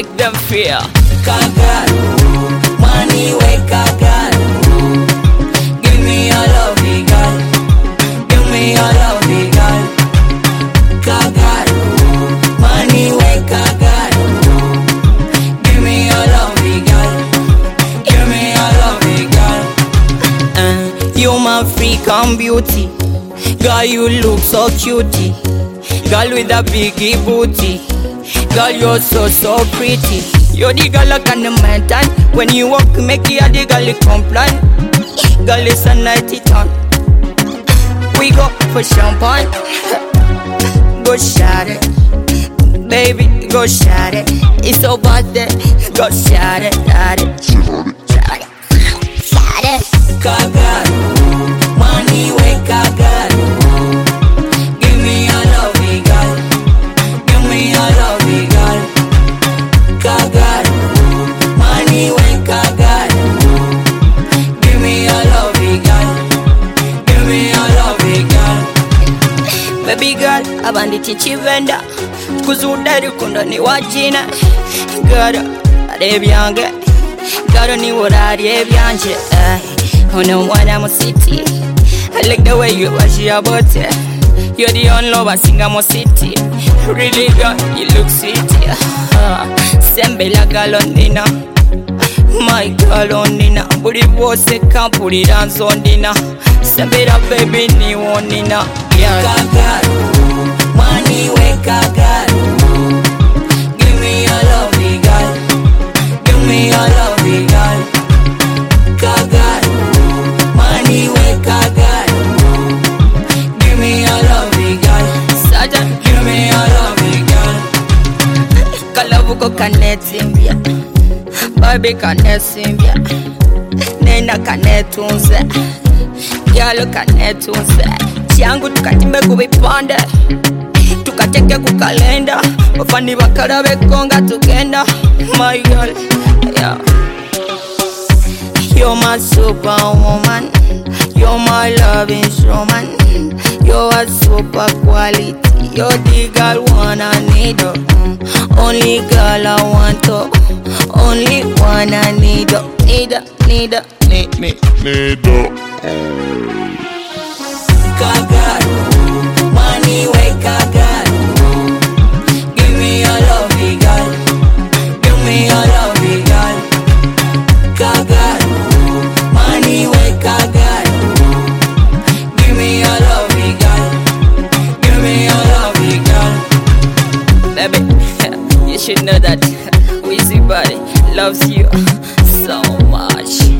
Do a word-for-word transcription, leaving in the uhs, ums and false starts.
make them fear. Kagaru, money way kagaru. Give me your love, girl. Give me your love, girl. Kagaru, money way kagaru. Give me your love, girl. Give me your love, girl. Uh, you my African beauty. Girl, you look so cutie. Girl with a biggie booty. Girl, you're so, so pretty. You're the girl I can maintain. When you walk, make you the girl you complain. Girl, it's a night it on. We go for champagne. Go shot it. Baby, go shot it. It's so bad that. Go shot it, shot it. Shot it. Shot it. Kagaru, money way kagaru. Give me your love, girl. Give me your love, girl. Kagaru, money way kagaru. Give me your love, girl. Give me your love, girl. Baby girl, abandi chichi venda. Kuzudari kundo ni wajina. Girl, arebyange. Girl, ni wurari ebyanje. Oh no, when I'm a city, I like the way you wash your body. You're the only lover singer mo city. Really girl, you look sweet. uh, Sembela girl on dinner. My girl on dinner. Buri bose can put it on on dinner. Sembela baby ni on dinner. Yeah. Kagaru, money way kagaru. Give me your love, girl. Give me your love, girl. Kagaru, money way kagaru. Give me your love, girl. Saja, give me your love, girl. Kalavuko kanetimbia, baby kanetimbia, nena kanetunze, gyalo kanetunze. Chiangu tukatimbe kubipande, tukateke kukalenda, wafani bakarabe konga tugenda. My girl, yeah. You're my superwoman. You're my love instrument. You're a super quality. You're the girl one I need. Uh. Mm. Only girl I want to. Only one I need. Uh. Need, uh, need, uh. need me. Need uh. Kagaru, money way kagaru. Give me your love, girl. Give me your love, girl. Kagaru, money way kagaru. Give me your love, girl. Give me your love, girl. Baby, you should know that Wizzy Body loves you so much.